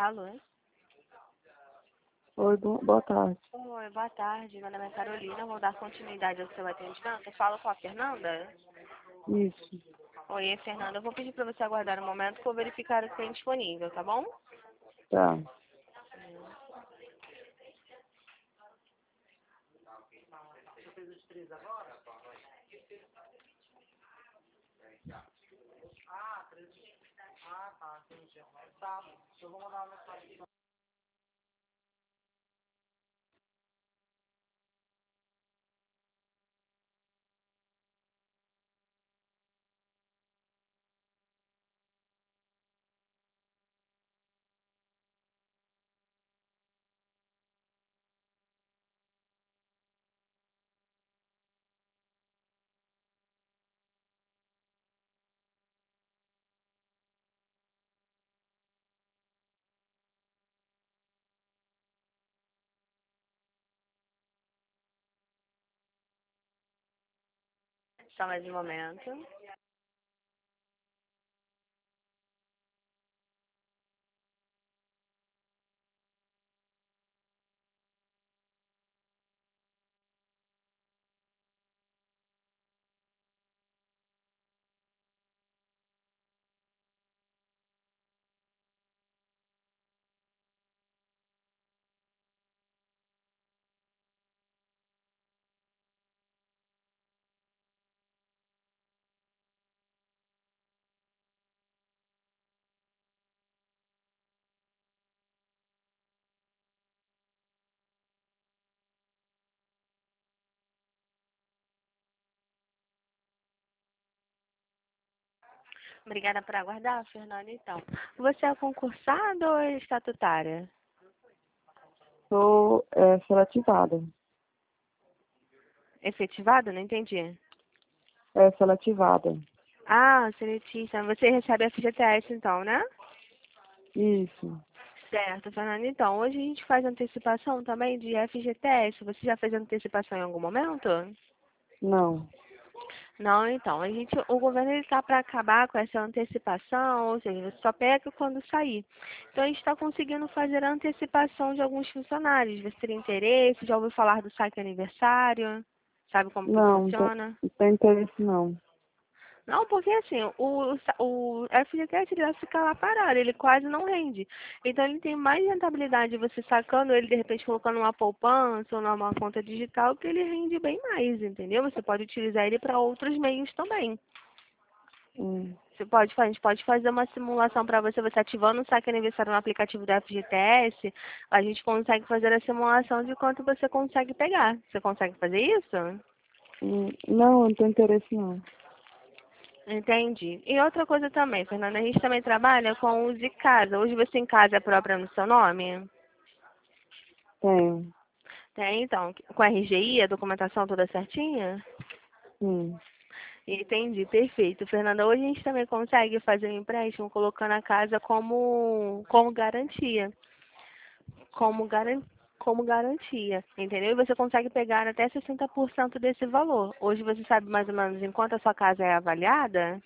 Alô? Oi, boa tarde. Oi, boa tarde. Meu nome é Carolina. Vou dar continuidade ao seu atendimento. Eu falo com a Fernanda? Isso, Oi, Fernanda. Eu vou pedir para você aguardar um momento que eu vou verificar o que tem disponível, tá bom? tá. Só mais um momento. Obrigada por aguardar, Fernanda. Então, você é concursada ou é estatutária? Sou seletivada. Efetivada? Não entendi. Seletivada. Ah, seletista. Você recebe a FGTS, então, né? Isso. Certo, Fernanda. Então, hoje a gente faz antecipação também de FGTS. Você já fez antecipação em algum momento? Não. Não, então, o governo está para acabar com essa antecipação, ou seja, você só pega quando sair. Então, a gente está conseguindo fazer a antecipação de alguns funcionários. Você tem interesse? Já ouviu falar do saque aniversário? Sabe como que Não, funciona? não tem interesse não. Não, porque assim, o FGTS ele vai ficar lá parado, ele quase não rende. Então ele tem mais rentabilidade você sacando ele, de repente colocando uma poupança ou numa conta digital, que ele rende bem mais, entendeu? Você pode utilizar ele para outros meios também. Hum, A gente pode fazer uma simulação para você, você ativando o saque aniversário no aplicativo da FGTS, a gente consegue fazer a simulação de quanto você consegue pegar. Você consegue fazer isso? não tem interesse não. Entendi. E outra coisa também, Fernanda, a gente também trabalha com uso de casa. Hoje você em casa é própria no seu nome? Tenho. Tem, então, com a RGI, a documentação toda certinha? Sim. Entendi, perfeito. Fernanda, hoje a gente também consegue fazer um empréstimo colocando a casa como garantia. Como, garan, como garantia, entendeu? E você consegue pegar até 60% desse valor. Hoje você sabe mais ou menos em quanto a sua casa é avaliada?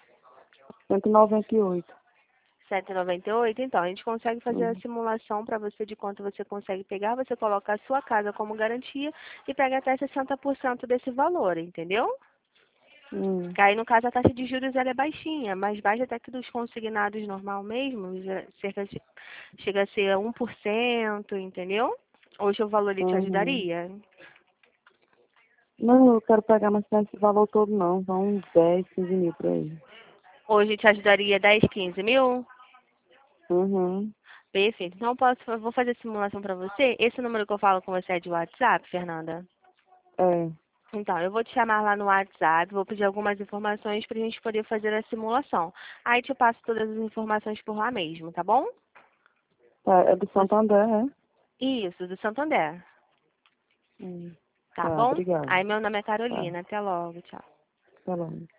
198. 7,98. Então, a gente consegue fazer a Hum, simulação para você de quanto você consegue pegar. Você coloca a sua casa como garantia e pega até 60% desse valor, entendeu? hum, Que aí, no caso, a taxa de juros ela é baixinha, mais baixa até que dos consignados normal mesmo, chega a ser 1%, entendeu? Hoje o valor ele te uhum. ajudaria. Não, eu quero pegar, mas não é esse valor todo não. São uns 10, 15 mil por aí. Hoje te ajudaria 10, 15 mil? Uhum. Perfeito. Então, eu vou fazer a simulação para você. Esse número que eu falo com você é de WhatsApp, Fernanda? É, Então, eu vou te chamar lá no WhatsApp, vou pedir algumas informações para a gente poder fazer a simulação. Aí te passo todas as informações por lá mesmo, tá bom? tá, é do Você- Santander, é? Isso, do Santander, tá Tá, bom? obrigado. Aí meu nome é Tá, Carolina, até logo, tchau. tá bom.